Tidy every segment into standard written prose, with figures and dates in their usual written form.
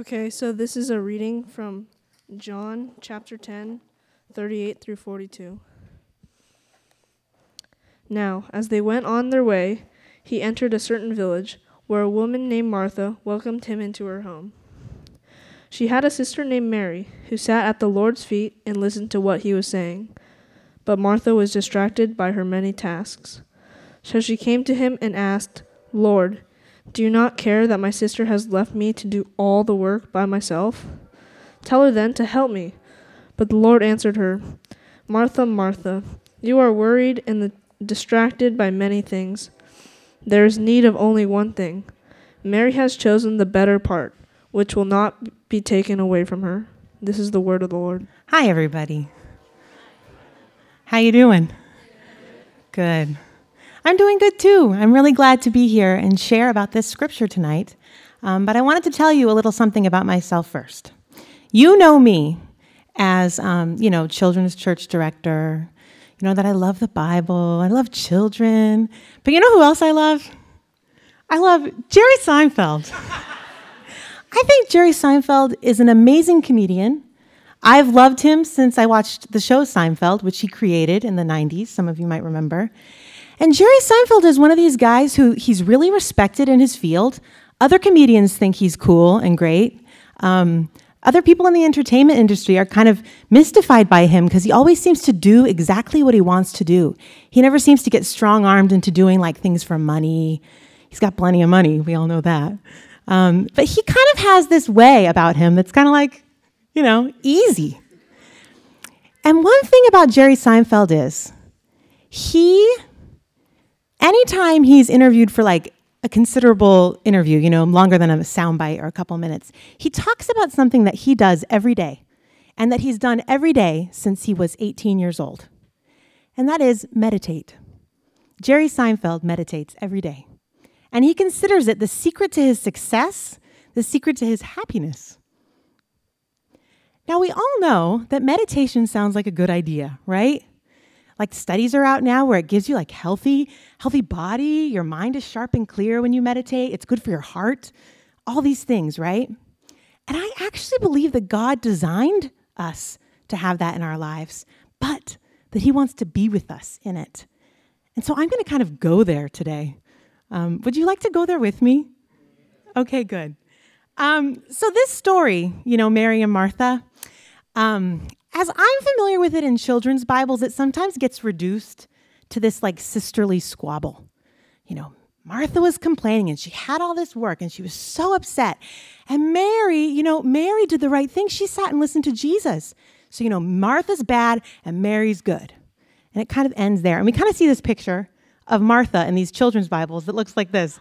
Okay, so this is a reading from John chapter 10, 38 through 42. Now, as they went on their way, he entered a certain village, where a woman named Martha welcomed him into her home. She had a sister named Mary, who sat at the Lord's feet and listened to what he was saying. But Martha was distracted by her many tasks. So she came to him and asked, "Lord, do you not care that my sister has left me to do all the work by myself? Tell her then to help me." But the Lord answered her, "Martha, Martha, you are worried and distracted by many things. There is need of only one thing. Mary has chosen the better part, which will not be taken away from her." This is the word of the Lord. Hi, everybody. How you doing? Good. I'm doing good, too. I'm really glad to be here and share about this scripture tonight. But I wanted to tell you a little something about myself first. You know me as, children's church director. You know that I love the Bible. I love children. But you know who else I love? I love Jerry Seinfeld. I think Jerry Seinfeld is an amazing comedian. I've loved him since I watched the show Seinfeld, which he created in the 90s. Some of you might remember. And Jerry Seinfeld is one of these guys who he's really respected in his field. Other comedians think he's cool and great. Other people in the entertainment industry are kind of mystified by him because he always seems to do exactly what he wants to do. He never seems to get strong-armed into doing like things for money. He's got plenty of money. We all know that. But he kind of has this way about him that's kind of like, easy. And one thing about Jerry Seinfeld is anytime he's interviewed for like a considerable interview, longer than a soundbite or a couple minutes, he talks about something that he does every day and that he's done every day since he was 18 years old. And that is meditate. Jerry Seinfeld meditates every day. And he considers it the secret to his success, the secret to his happiness. Now, we all know that meditation sounds like a good idea, right? Like studies are out now where it gives you like healthy body, your mind is sharp and clear when you meditate, it's good for your heart, all these things, right? And I actually believe that God designed us to have that in our lives, but that he wants to be with us in it. And so I'm going to kind of go there today. Would you like to go there with me? Okay, good. So this story, Mary and Martha, as I'm familiar with it in children's Bibles, it sometimes gets reduced to this like sisterly squabble. Martha was complaining and she had all this work and she was so upset. And Mary did the right thing. She sat and listened to Jesus. So, Martha's bad and Mary's good. And it kind of ends there. And we kind of see this picture of Martha in these children's Bibles that looks like this.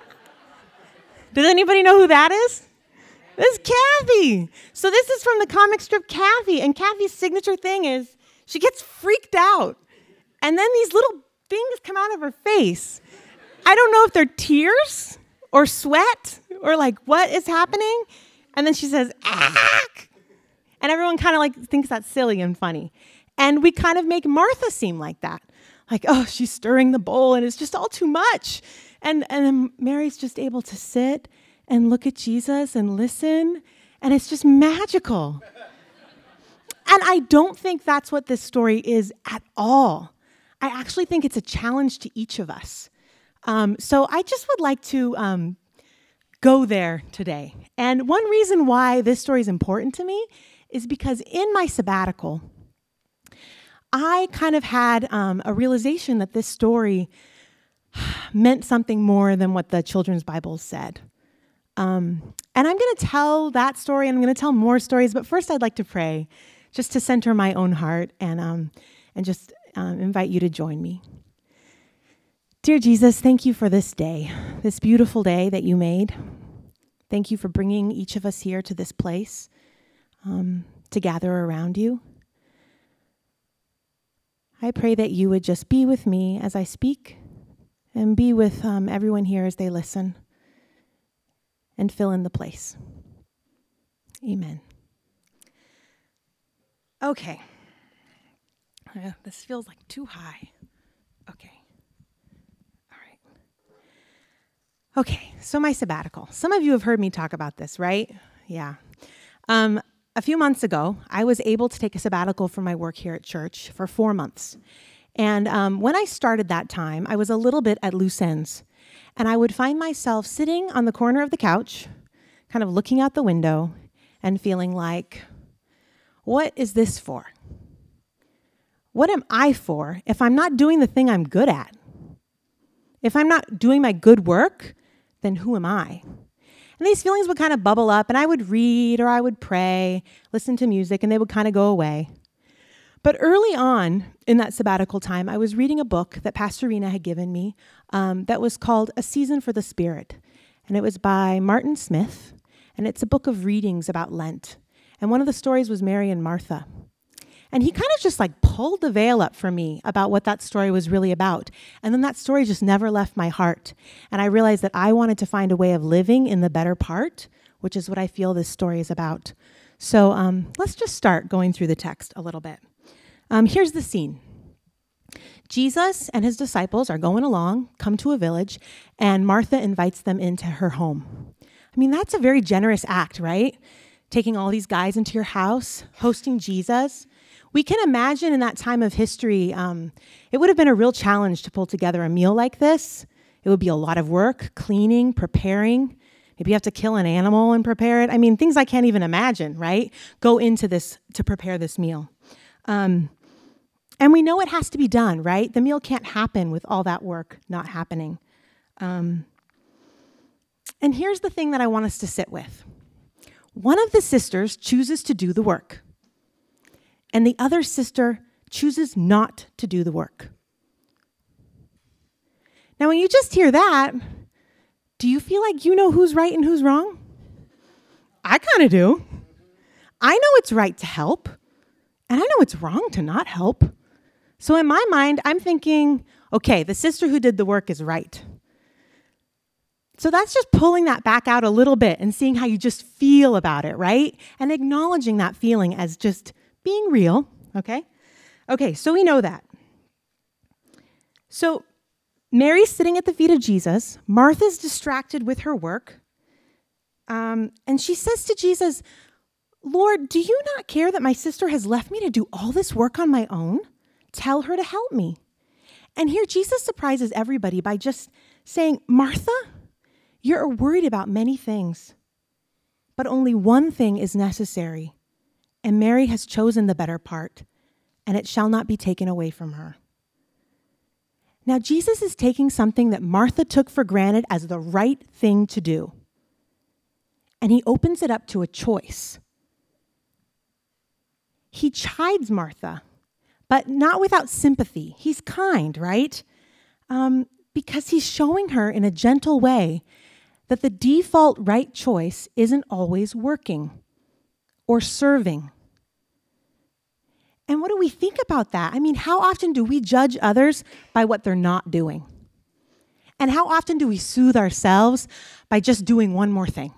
Does anybody know who that is? This is Kathy. So this is from the comic strip Kathy. And Kathy's signature thing is she gets freaked out. And then these little things come out of her face. I don't know if they're tears or sweat or like what is happening. And then she says, "Ack!" And everyone kind of like thinks that's silly and funny. And we kind of make Martha seem like that. Like, oh, she's stirring the bowl and it's just all too much. And then Mary's just able to sit and look at Jesus and listen. And it's just magical. And I don't think that's what this story is at all. I actually think it's a challenge to each of us. So I just would like to go there today. And one reason why this story is important to me is because in my sabbatical, I kind of had a realization that this story meant something more than what the children's Bible said. And I'm going to tell that story, and I'm going to tell more stories. But first, I'd like to pray, just to center my own heart, and just invite you to join me. Dear Jesus, thank you for this day, this beautiful day that you made. Thank you for bringing each of us here to this place to gather around you. I pray that you would just be with me as I speak and be with everyone here as they listen and fill in the place. Amen. Okay. This feels like too high. Okay. All right. Okay, so my sabbatical. Some of you have heard me talk about this, right? Yeah. A few months ago, I was able to take a sabbatical from my work here at church for 4 months. And when I started that time, I was a little bit at loose ends. And I would find myself sitting on the corner of the couch, kind of looking out the window and feeling like, what is this for? What am I for if I'm not doing the thing I'm good at? If I'm not doing my good work, then who am I? And these feelings would kind of bubble up, and I would read or I would pray, listen to music, and they would kind of go away. But early on in that sabbatical time, I was reading a book that Pastor Rena had given me that was called A Season for the Spirit. And it was by Martin Smith, and it's a book of readings about Lent. And one of the stories was Mary and Martha. And he kind of just like pulled the veil up for me about what that story was really about. And then that story just never left my heart. And I realized that I wanted to find a way of living in the better part, which is what I feel this story is about. So let's just start going through the text a little bit. Here's the scene. Jesus and his disciples are going along, come to a village, and Martha invites them into her home. I mean, that's a very generous act, right? Taking all these guys into your house, hosting Jesus. We can imagine in that time of history, it would have been a real challenge to pull together a meal like this. It would be a lot of work, cleaning, preparing. Maybe you have to kill an animal and prepare it. I mean, things I can't even imagine, right? Go into this to prepare this meal. And we know it has to be done, right? The meal can't happen with all that work not happening. And here's the thing that I want us to sit with. One of the sisters chooses to do the work, and the other sister chooses not to do the work. Now, when you just hear that, do you feel like you know who's right and who's wrong? I kind of do. I know it's right to help, and I know it's wrong to not help. So in my mind, I'm thinking, okay, the sister who did the work is right. So that's just pulling that back out a little bit and seeing how you just feel about it, right? And acknowledging that feeling as just being real, okay? Okay, so we know that. So Mary's sitting at the feet of Jesus. Martha's distracted with her work. And she says to Jesus, Lord, do you not care that my sister has left me to do all this work on my own? Tell her to help me. And here Jesus surprises everybody by just saying, Martha, you're worried about many things, but only one thing is necessary. And Mary has chosen the better part, and it shall not be taken away from her. Now, Jesus is taking something that Martha took for granted as the right thing to do, and he opens it up to a choice. He chides Martha, but not without sympathy. He's kind, right? Because he's showing her in a gentle way that the default right choice isn't always working or serving. And what do we think about that? I mean, how often do we judge others by what they're not doing? And how often do we soothe ourselves by just doing one more thing?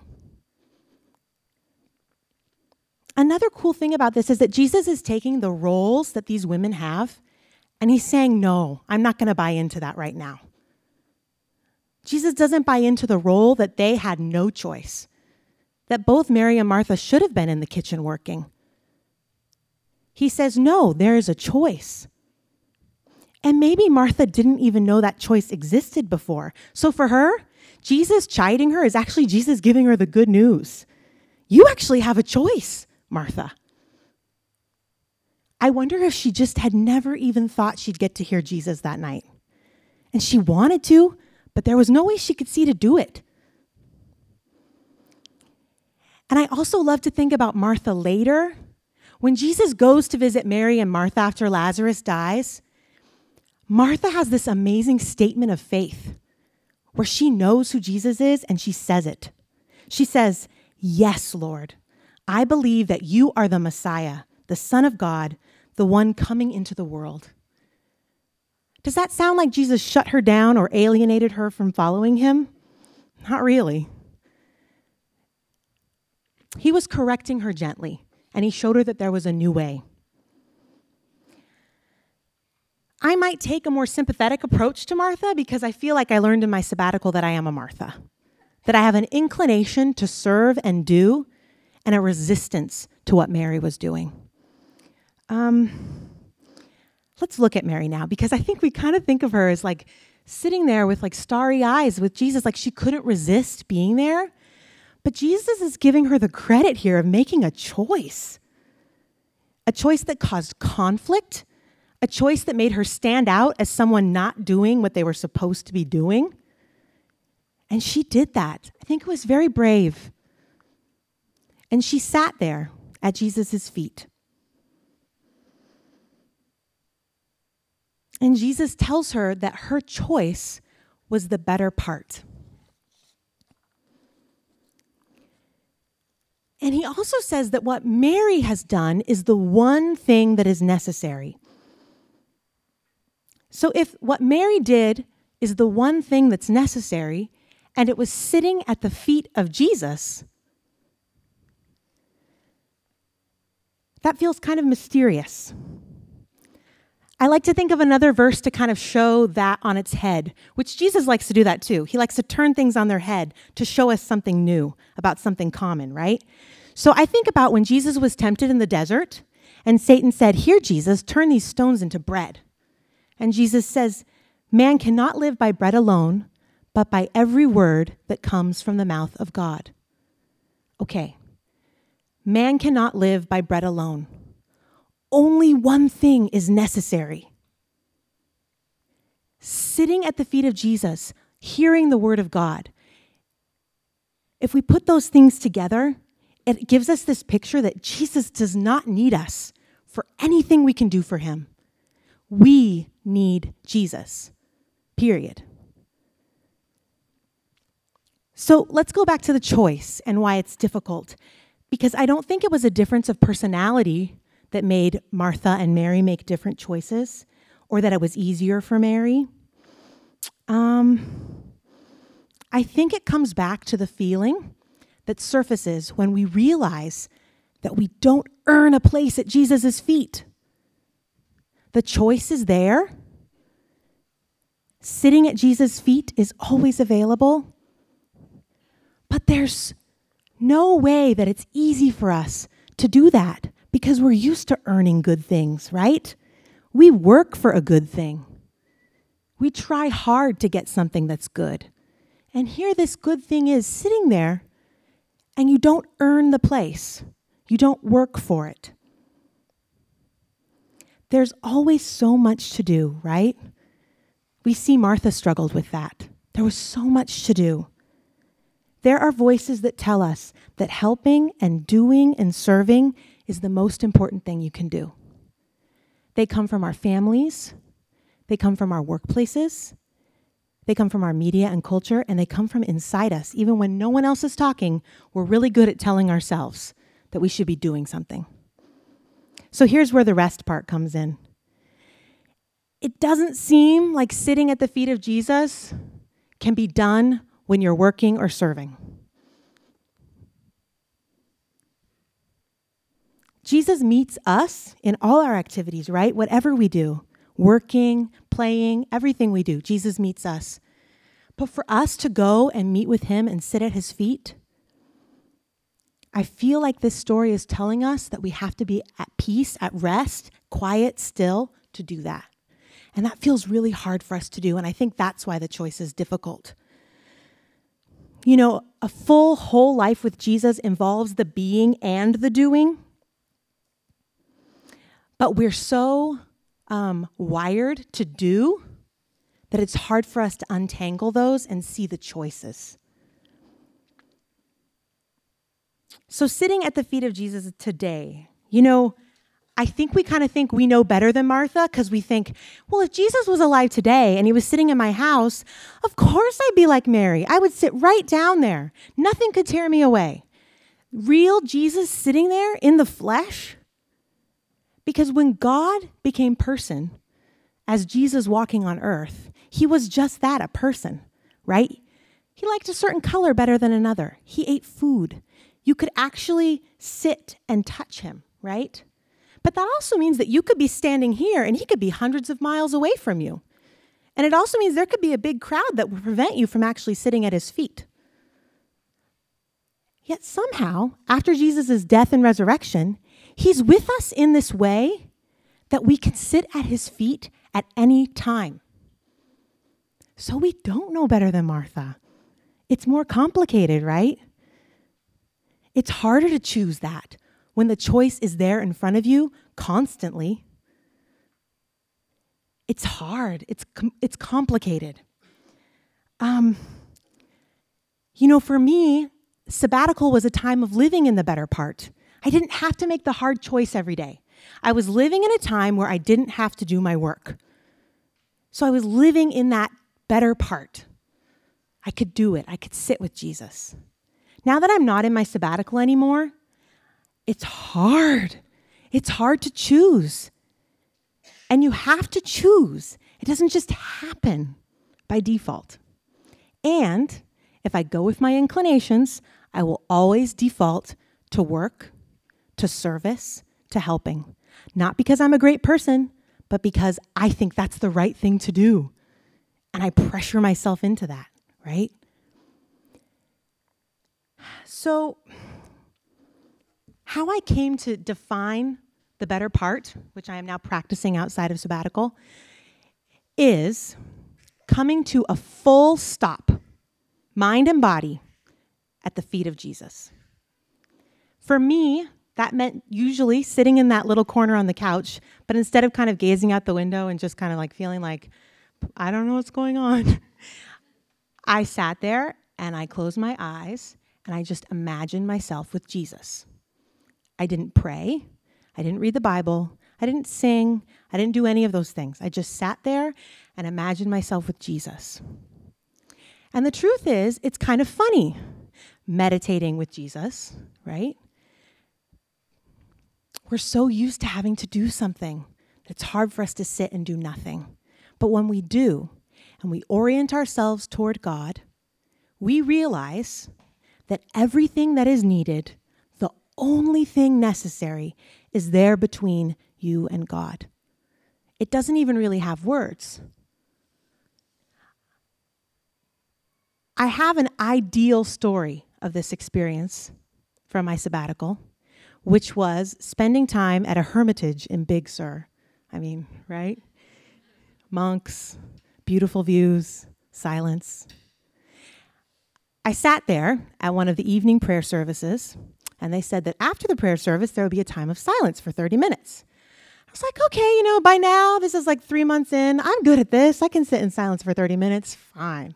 Another cool thing about this is that Jesus is taking the roles that these women have, and he's saying, no, I'm not going to buy into that right now. Jesus doesn't buy into the role that they had no choice, that both Mary and Martha should have been in the kitchen working. He says, no, there is a choice. And maybe Martha didn't even know that choice existed before. So for her, Jesus chiding her is actually Jesus giving her the good news. You actually have a choice, Martha. I wonder if she just had never even thought she'd get to hear Jesus that night. And she wanted to, but there was no way she could see to do it. And I also love to think about Martha later. When Jesus goes to visit Mary and Martha after Lazarus dies, Martha has this amazing statement of faith where she knows who Jesus is and she says it. She says, yes, Lord, I believe that you are the Messiah, the Son of God, the one coming into the world. Does that sound like Jesus shut her down or alienated her from following him? Not really. He was correcting her gently, and he showed her that there was a new way. I might take a more sympathetic approach to Martha because I feel like I learned in my sabbatical that I am a Martha, that I have an inclination to serve and do, and a resistance to what Mary was doing. Let's look at Mary now, because I think we kind of think of her as like sitting there with like starry eyes with Jesus, like she couldn't resist being there. But Jesus is giving her the credit here of making a choice that caused conflict, a choice that made her stand out as someone not doing what they were supposed to be doing. And she did that. I think it was very brave. And she sat there at Jesus' feet. And Jesus tells her that her choice was the better part. And he also says that what Mary has done is the one thing that is necessary. So if what Mary did is the one thing that's necessary, and it was sitting at the feet of Jesus, that feels kind of mysterious. I like to think of another verse to kind of show that on its head, which Jesus likes to do that too. He likes to turn things on their head to show us something new about something common, right? So I think about when Jesus was tempted in the desert and Satan said, "Here, Jesus, turn these stones into bread." And Jesus says, "Man cannot live by bread alone, but by every word that comes from the mouth of God." Okay, man cannot live by bread alone. Only one thing is necessary. Sitting at the feet of Jesus, hearing the word of God. If we put those things together, it gives us this picture that Jesus does not need us for anything we can do for him. We need Jesus, period. So let's go back to the choice and why it's difficult, because I don't think it was a difference of personality that made Martha and Mary make different choices, or that it was easier for Mary. I think it comes back to the feeling that surfaces when we realize that we don't earn a place at Jesus' feet. The choice is there. Sitting at Jesus' feet is always available. But there's no way that it's easy for us to do that, because we're used to earning good things, right? We work for a good thing. We try hard to get something that's good. And here this good thing is sitting there, and you don't earn the place. You don't work for it. There's always so much to do, right? We see Martha struggled with that. There was so much to do. There are voices that tell us that helping and doing and serving is the most important thing you can do. They come from our families, they come from our workplaces, they come from our media and culture, and they come from inside us. Even when no one else is talking, we're really good at telling ourselves that we should be doing something. So here's where the rest part comes in. It doesn't seem like sitting at the feet of Jesus can be done when you're working or serving. Jesus meets us in all our activities, right? Whatever we do, working, playing, everything we do, Jesus meets us. But for us to go and meet with him and sit at his feet, I feel like this story is telling us that we have to be at peace, at rest, quiet, still to do that. And that feels really hard for us to do. And I think that's why the choice is difficult. You know, a full, whole life with Jesus involves the being and the doing. But we're so wired to do that it's hard for us to untangle those and see the choices. So sitting at the feet of Jesus today, you know, I think we kind of think we know better than Martha, because we think, well, if Jesus was alive today and he was sitting in my house, of course I'd be like Mary. I would sit right down there. Nothing could tear me away. Real Jesus sitting there in the flesh. Because when God became person, as Jesus walking on earth, he was just that, a person, right? He liked a certain color better than another. He ate food. You could actually sit and touch him, right? But that also means that you could be standing here and he could be hundreds of miles away from you. And it also means there could be a big crowd that would prevent you from actually sitting at his feet. Yet somehow, after Jesus' death and resurrection, he's with us in this way that we can sit at his feet at any time. So we don't know better than Martha. It's more complicated, right? It's harder to choose that when the choice is there in front of you constantly. It's hard. It's complicated. For me, sabbatical was a time of living in the better part. I didn't have to make the hard choice every day. I was living in a time where I didn't have to do my work. So I was living in that better part. I could do it. I could sit with Jesus. Now that I'm not in my sabbatical anymore, it's hard. It's hard to choose. And you have to choose. It doesn't just happen by default. And if I go with my inclinations, I will always default to work, to service, to helping. Not because I'm a great person, but because I think that's the right thing to do. And I pressure myself into that, right? So, how I came to define the better part, which I am now practicing outside of sabbatical, is coming to a full stop, mind and body, at the feet of Jesus. For me, that meant usually sitting in that little corner on the couch, but instead of kind of gazing out the window and just kind of like feeling like, I don't know what's going on, I sat there and I closed my eyes and I just imagined myself with Jesus. I didn't pray. I didn't read the Bible. I didn't sing. I didn't do any of those things. I just sat there and imagined myself with Jesus. And the truth is, it's kind of funny meditating with Jesus, right? We're so used to having to do something that it's hard for us to sit and do nothing. But when we do, and we orient ourselves toward God, we realize that everything that is needed, the only thing necessary, is there between you and God. It doesn't even really have words. I have an ideal story of this experience from my sabbatical, which was spending time at a hermitage in Big Sur. I mean, right? Monks, beautiful views, silence. I sat there at one of the evening prayer services, and they said that after the prayer service, there would be a time of silence for 30 minutes. I was like, okay, by now, this is like 3 months in. I'm good at this. I can sit in silence for 30 minutes. Fine.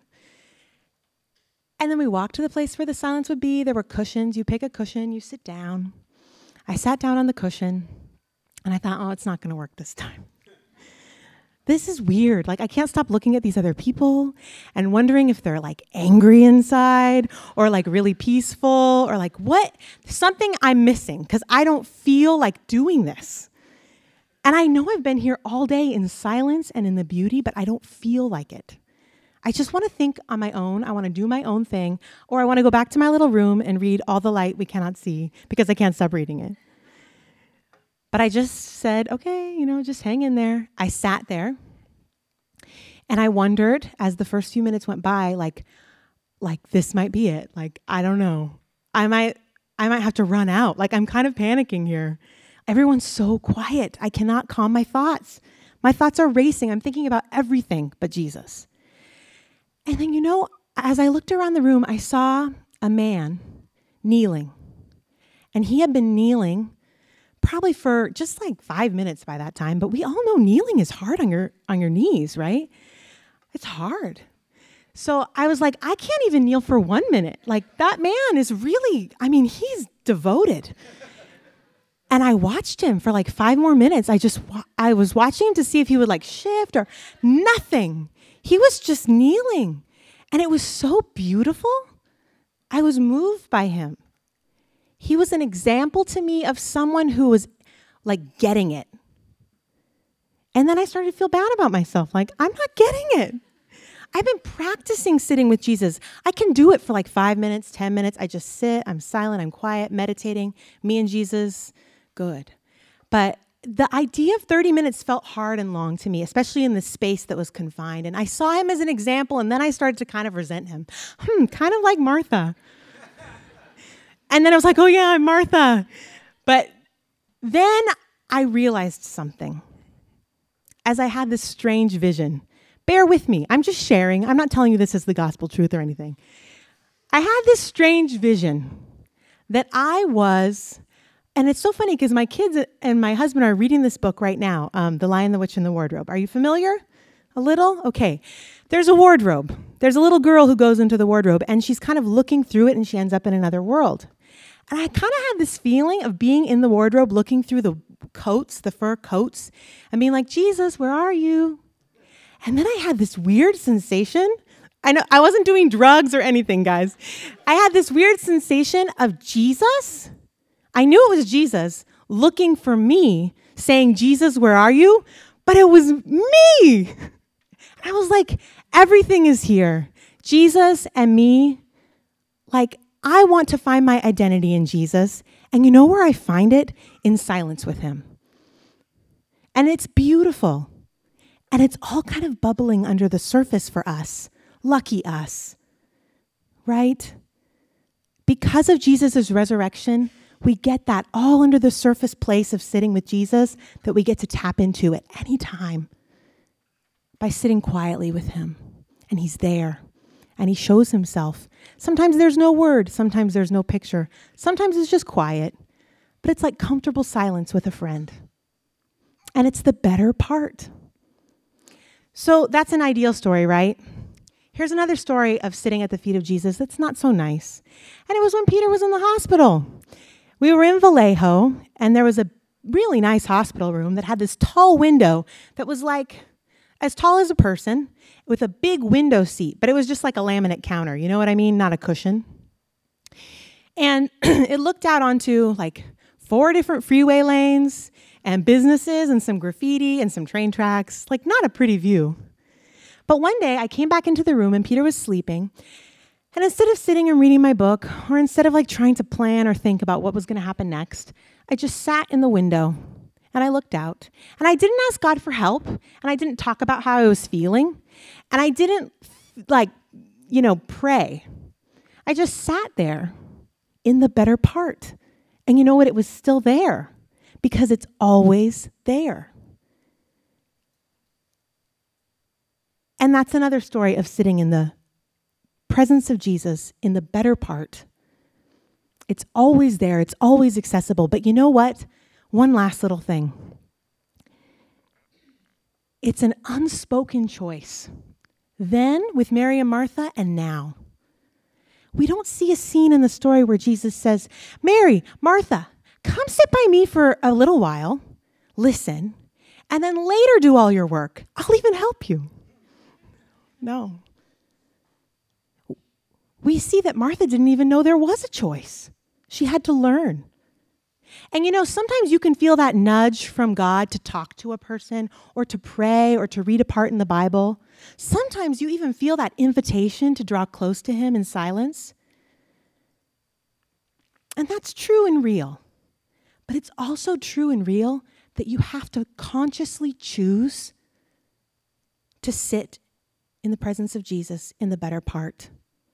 And then we walked to the place where the silence would be. There were cushions. You pick a cushion, you sit down. I sat down on the cushion, and I thought, oh, it's not going to work this time. This is weird. Like, I can't stop looking at these other people and wondering if they're like angry inside or like really peaceful or like what? Something I'm missing because I don't feel like doing this. And I know I've been here all day in silence and in the beauty, but I don't feel like it. I just want to think on my own. I want to do my own thing, or I want to go back to my little room and read All the Light We Cannot See because I can't stop reading it. But I just said, okay, just hang in there. I sat there and I wondered as the first few minutes went by, like this might be it. Like, I don't know. I might have to run out. Like, I'm kind of panicking here. Everyone's so quiet. I cannot calm my thoughts. My thoughts are racing. I'm thinking about everything but Jesus. And then, as I looked around the room, I saw a man kneeling. And he had been kneeling probably for just like 5 minutes by that time. But we all know kneeling is hard on your knees, right? It's hard. So I was like, I can't even kneel for 1 minute. Like, that man is really, he's devoted. And I watched him for like 5 more minutes. I was watching him to see if he would like shift or nothing. He was just kneeling. And it was so beautiful. I was moved by him. He was an example to me of someone who was like getting it. And then I started to feel bad about myself. Like, I'm not getting it. I've been practicing sitting with Jesus. I can do it for like 5 minutes, 10 minutes. I just sit, I'm silent, I'm quiet, meditating, me and Jesus, good. But the idea of 30 minutes felt hard and long to me, especially in the space that was confined. And I saw him as an example, and then I started to kind of resent him. Kind of like Martha. And then I was like, oh yeah, I'm Martha. But then I realized something as I had this strange vision. Bear with me. I'm just sharing. I'm not telling you this is the gospel truth or anything. I had this strange vision that I was, and it's so funny because my kids and my husband are reading this book right now, The Lion, the Witch, and the Wardrobe. Are you familiar? A little? Okay. There's a wardrobe. There's a little girl who goes into the wardrobe, and she's kind of looking through it, and she ends up in another world. And I kind of had this feeling of being in the wardrobe, looking through the coats, the fur coats, and being like, Jesus, where are you? And then I had this weird sensation. I know I wasn't doing drugs or anything, guys. I had this weird sensation of Jesus. I knew it was Jesus looking for me, saying, Jesus, where are you? But it was me. I was like, everything is here. Jesus and me. Like, I want to find my identity in Jesus. And you know where I find it? In silence with him. And it's beautiful. And it's all kind of bubbling under the surface for us. Lucky us. Right? Because of Jesus' resurrection, we get that all under the surface place of sitting with Jesus that we get to tap into at any time by sitting quietly with him. And he's there. And he shows himself. Sometimes there's no word. Sometimes there's no picture. Sometimes it's just quiet. But it's like comfortable silence with a friend. And it's the better part. So that's an ideal story, right? Here's another story of sitting at the feet of Jesus that's not so nice. And it was when Peter was in the hospital. We were in Vallejo, and there was a really nice hospital room that had this tall window that was like as tall as a person with a big window seat, but it was just like a laminate counter. You know what I mean? Not a cushion. And it looked out onto like 4 different freeway lanes and businesses and some graffiti and some train tracks. Like not a pretty view. But one day I came back into the room and Peter was sleeping. And instead of sitting and reading my book, or instead of like trying to plan or think about what was going to happen next, I just sat in the window and I looked out. And I didn't ask God for help. And I didn't talk about how I was feeling. And I didn't pray. I just sat there in the better part. And you know what? It was still there because it's always there. And that's another story of sitting in the presence of Jesus in the better part. It's always there. It's always accessible. But you know what? One last little thing. It's an unspoken choice. Then with Mary and Martha, and now. We don't see a scene in the story where Jesus says, Mary, Martha, come sit by me for a little while, listen, and then later do all your work. I'll even help you. No. We see that Martha didn't even know there was a choice. She had to learn. And sometimes you can feel that nudge from God to talk to a person or to pray or to read a part in the Bible. Sometimes you even feel that invitation to draw close to him in silence. And that's true and real. But it's also true and real that you have to consciously choose to sit in the presence of Jesus in the better part.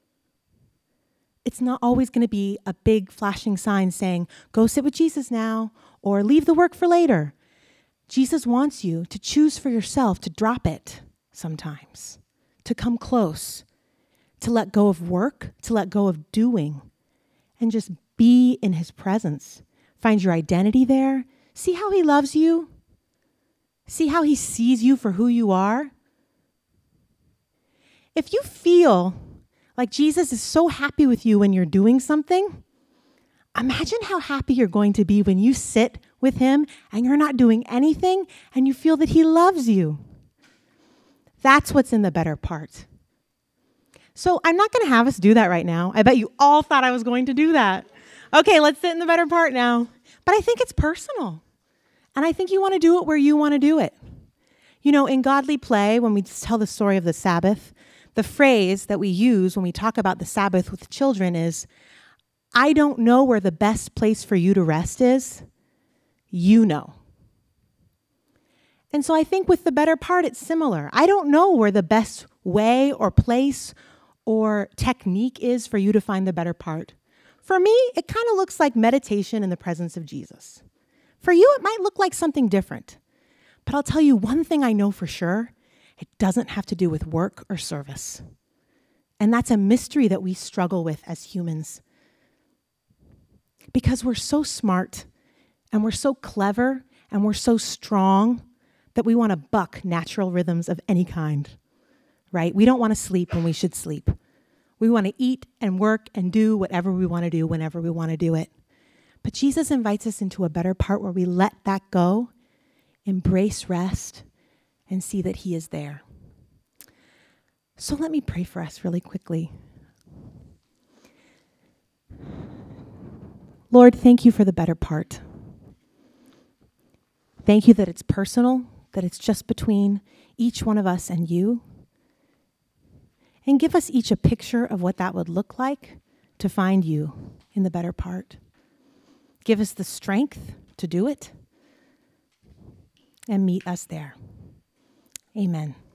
It's not always going to be a big flashing sign saying, go sit with Jesus now, or leave the work for later. Jesus wants you to choose for yourself to drop it sometimes, to come close, to let go of work, to let go of doing, and just be in his presence. Find your identity there. See how he loves you. See how he sees you for who you are. If you feel like Jesus is so happy with you when you're doing something, imagine how happy you're going to be when you sit with him and you're not doing anything and you feel that he loves you. That's what's in the better part. So I'm not going to have us do that right now. I bet you all thought I was going to do that. Okay, let's sit in the better part now. But I think it's personal. And I think you want to do it where you want to do it. In Godly Play, when we tell the story of the Sabbath, the phrase that we use when we talk about the Sabbath with children is, I don't know where the best place for you to rest is. You know. And so I think with the better part, it's similar. I don't know where the best way or place or technique is for you to find the better part. For me, it kind of looks like meditation in the presence of Jesus. For you, it might look like something different. But I'll tell you one thing I know for sure, it doesn't have to do with work or service. And that's a mystery that we struggle with as humans. Because we're so smart, and we're so clever, and we're so strong that we want to buck natural rhythms of any kind, right? We don't want to sleep when we should sleep. We want to eat and work and do whatever we want to do whenever we want to do it. But Jesus invites us into a better part where we let that go, embrace rest, and see that he is there. So let me pray for us really quickly. Lord, thank you for the better part. Thank you that it's personal, that it's just between each one of us and you. And give us each a picture of what that would look like to find you in the better part. Give us the strength to do it and meet us there. Amen.